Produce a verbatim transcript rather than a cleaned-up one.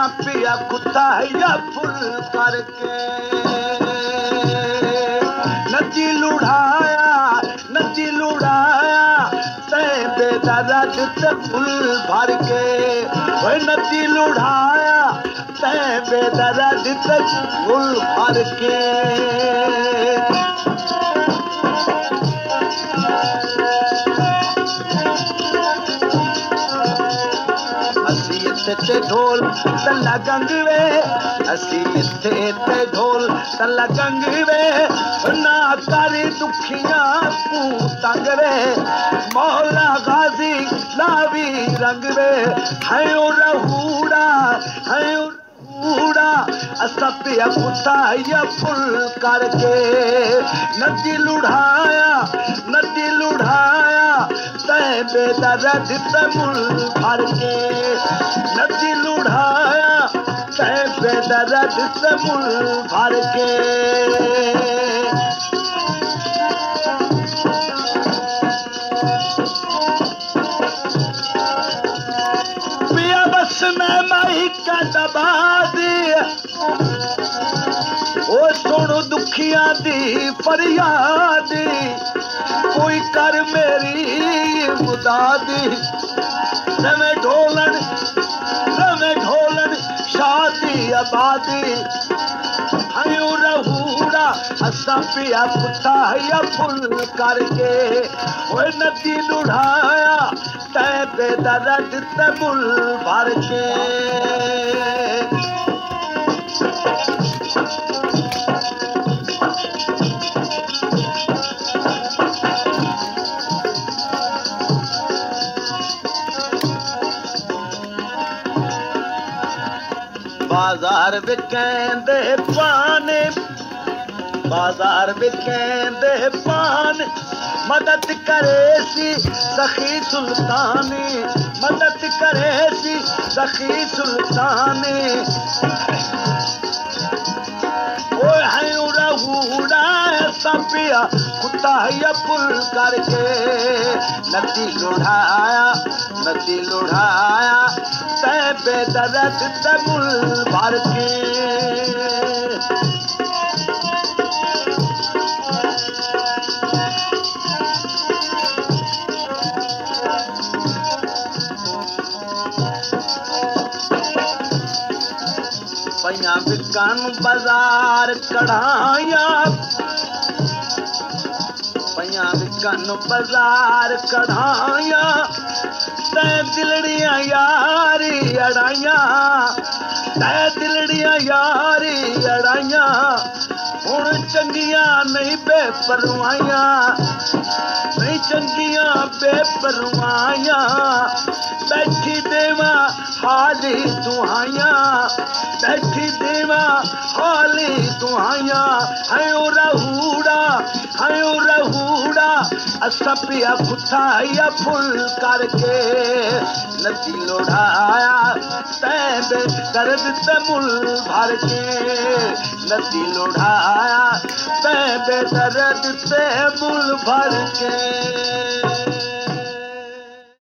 असा पिया कुत्ता या फुल करके नदी लुढ़ाया नदी लुढ़ाया तय बेदर्द से फुल भर के ओए नदी लुढ़ाया तय बेदर्द से फुल भर के ते ढोल तला गंगवे असी इत्थे ते ढोल तला गंगवे ना करे दुखिया को तंगवे मौला गाजी लावी रंगवे है रहूड़ा है रहूड़ा असा पिया कुत्ता या फुल करके नदी लुढ़ाया नदी लुढ़ाया तय बेदर्द से मुल भर के नदी लुढ़ाया तय बेदर्द से मुल भर के पिया बस में माही का दबा दिया ओ सुनो दुखिया दी फरियाद कोई कर मेरी मुदादी नवे ढोलन नवे ढोलन शादी आबादी हयो रहूड़ा असा पिया कुत्ता या फुल करके ओए नदी लुढ़ाया तय बेदर्द से मुल भर के बाजार बिकेंदे पाने बाजार बिकेंदे पान मदद करे सी सखी सुल्तानी मदद करे सी सखी सुल्तानी ओए है रहूड़ा पिया कुत्ता या फुल करके नदी लुढ़ाया नदी लुढ़ाया तय बेदर्द से मुल भर के पैया बिकन बाजार कढ़ाया पैया बिकन बाजार कढ़ाया तै दिलड़ियां यारी अड़ाइया तै दिलड़ियां यारी अड़ाइया हुण चंगियां नहीं बेपरवाइया नहीं चंगियां बेपरवाइया बैठी देवा हाली दुआइया बैठी देवा हाली दुआइया है रहूड़ा है रहूड़ा असा पिया कुत्ता या फुल करके नदी लुढ़ाया तय बेदर्द से मुल भर के नदी लुढ़ाया तय बेदर्द से मुल भर के